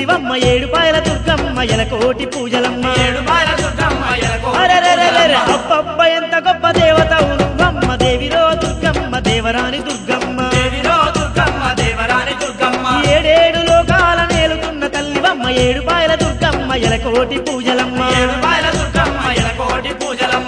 తల్లివమ్మ ఏడుపాయల దుర్గమ్మ ఎలకోటి పూజలమ్మ ఏడుపాయల దుర్గమ్మ ఎలకోటి అరెరెరెరెరె అబ్బబ్బ ఎంత గొప్ప దేవతవు నువ్వమ్మ దేవిరో దుర్గమ్మ దేవరాని దుర్గమ్మ దేవిరో దుర్గమ్మ దేవరాని దుర్గమ్మ ఏడేడు లోకాల నేలుతున్న తల్లివమ్మ ఏడుపాయల దుర్గమ్మ ఎలకోటి పూజలమ్మ ఏడుపాయల దుర్గమ్మ ఎలకోటి పూజలమ్మ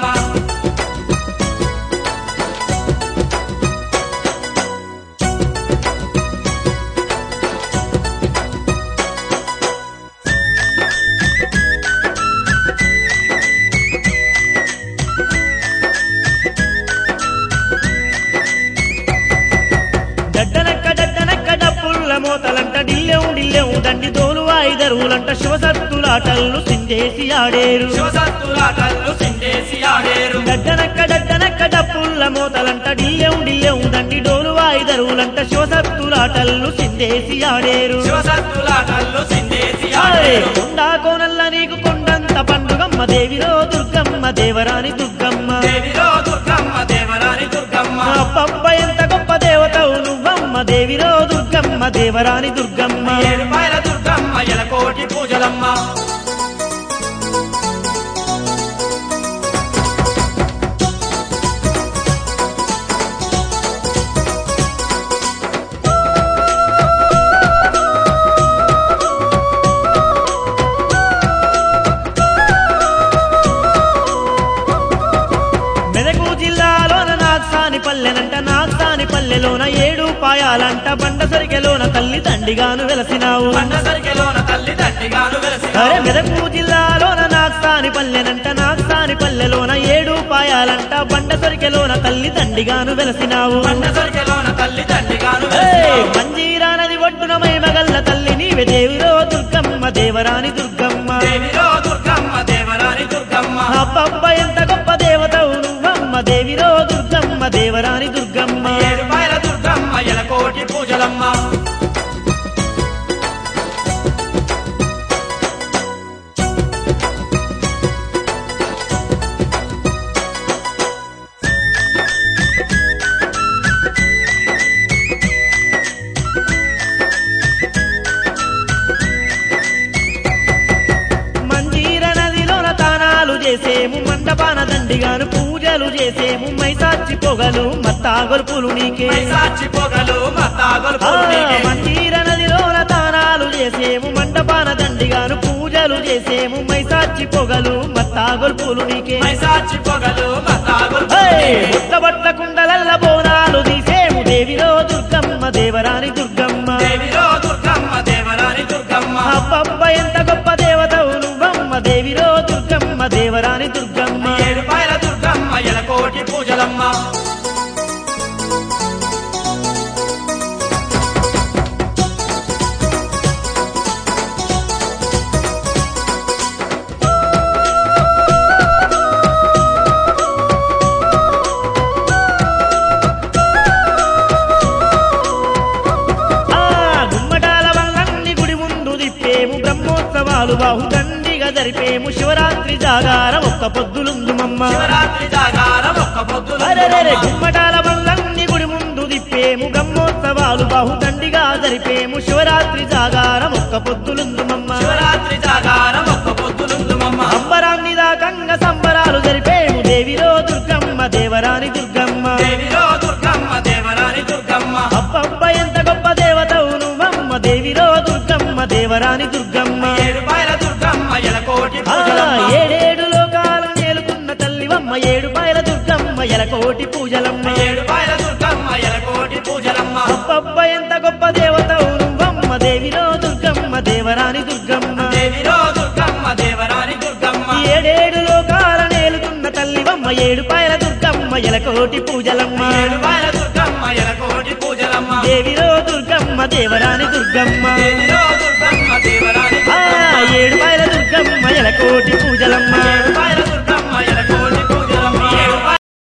మోతలంట డిల్లెవు డిల్లెవు దండి తోలు వాయిదరువులంట శివసత్తులాటల్లు సింజేసి ఆడేరు శివసత్తులాటల్లు సింజేసి ఆడేరు డడ్డనక్క డప్పుల్ల మోతలంట డిల్లెవు డిల్లెవు దండి డోలు వాయిదరువులంట శివసత్తులాటల్లు సింజేసి ఆడేరు శివసత్తులాటల్లు సింజేసి ఆడేరు కొండా కోనల్ల నీకు కొండంత పండుగమ్మ దేవిరో దుర్గమ్మ దేవరాని దుర్గమ్మ దేవిరో దుర్గమ్మ దేవరాని దుర్గమ్మ అబ్బబ్బ ఎంత గొప్ప దేవతవు నువ్వమ్మ దేవిరో దుర్గమ్మ దేవరాని దుర్గమ్మ ఏడుపాయల దుర్గమ్మ ఎలకోటి పూజలమ్మ మెదకు జిల్లాలోన నాగ్సాని పల్లెనంట నాగ్సాని పల్లెలోన ఏడు పాయాలంట బండ సరికెలోన తల్లి తండిగాను వెలసినావు బండ సరికెలోన తల్లి తండ్రిగాను వెలసినావు అరే మెదకు జిల్లాలోన నాగ్సాని పల్లెనంట నాగ్సాని పల్లెలోన ఏడు పాయాలంట బండ సరికెలోన తల్లి తండిగాను వెలసినావు బండ సరికెలోన తల్లి తండ్రిగాను మంజీరా నది ఒడ్డున మైమగల్ల తల్లి నీవే దేవిరో దుర్గమ్మ దేవరాని దుర్గమ్మ దేవిరో దుర్గమ్మ దేవరాని దుర్గమ్మ అబ్బబ్బ ఎంత గొప్ప దేవతవు నువ్వమ్మ దేవిరో దుర్గమ్మ దేవరాని దుర్గమ్మ ఏడుపాయల దుర్గమ్మ ఎలకోటి పూజలమ్మ మంజీర నదిలోన తానాలు చేసేము మండపాన దండిగాను పూజలు చేసేము మైసాచి పొగలు మత్తాగొల్పులు నీకే సాక్షి పొగలు మత్తాగొలు మంజీర నదిలోన తానాలు చేసేము మండపాన దండిగాను పూజలు చేసేము మైసాచి పొగలు మత్తాగొల్పులు నీకే సాక్షి పొగలు మత్తాగొలు బుట్టబట్ల కుండలల్ల బోనాలు తీసేము దేవిరో దుర్గమ్మ దేవరాని దుర్గమ్మ దేవిరో దుర్గమ్మ దేవరాని దుర్గమ్మ అబ్బబ్బ ఎంత గొప్ప దేవతవు నువ్వమ్మ దేవిరో దుర్గమ్మ దేవరాని దుర్గమ్మ ఏడుపాయల దుర్గమ్మ ఎలకోటి పూజలమ్మ గుమ్మటాల వల్లన్ని గుడి ముందు దిప్పేము బ్రహ్మోత్సవాలు బాహుదండిగా జరిపేము శివరాత్రి జాగారం ఒక్క పొద్దులుందు మమ్మ శివరాత్రి జాగారం ఒక్క పొద్దులు అరెరెరె గుమ్మటాల వల్లన్ని గుడి ముందు దిప్పేము బ్రహ్మోత్సవాలు బాహుదండిగా జరిపేము శివరాత్రి జాగారం ఒక్క పొద్దులుందు మమ్మ శివరాత్రి జాగారం ఒక్క పొద్దులుందు మమ్మ అంబరాన్ని దాకంగా సంబరాలు జరిపేము దేవిరో దుర్గమ్మ దేవరాని దుర్గమ్మ దేవిరో దుర్గమ్మ దేవరాని దుర్గమ్మ అబ్బబ్బ ఎంత గొప్ప దేవతవు నువ్వమ్మ దేవిరో దుర్గమ్మ దేవరాని దుర్గమ్మ ఏడుపాయల దుర్గమ్మ ఎలకోటి ఆ, పూజలమ్మ ఏడేడు లోకాల నేలుతున్న తల్లివమ్మ ఏడుపాయల దుర్గమ్మ ఎలకోటి పూజలమ్మ ఏడుపాయల దుర్గమ్మ ఎలకోటి పూజలమ్మ అబ్బబ్బ ఎంత గొప్ప దేవతవు నువ్వమ్మ దేవిరో దుర్గమ్మ దేవరాని దుర్గమ్మ దేవిరో దుర్గమ్మ దేవరాని దుర్గమ్మ ఏడేడు లోకాల నేలుతున్న తల్లివమ్మ ఏడుపాయల దుర్గమ్మ ఎలకోటి పూజలమ్మ ఏడుపాయల దుర్గమ్మ ఎలకోటి పూజలమ్మ దేవిరో దుర్గమ్మ దేవరాని దుర్గమ్మ దేవిరో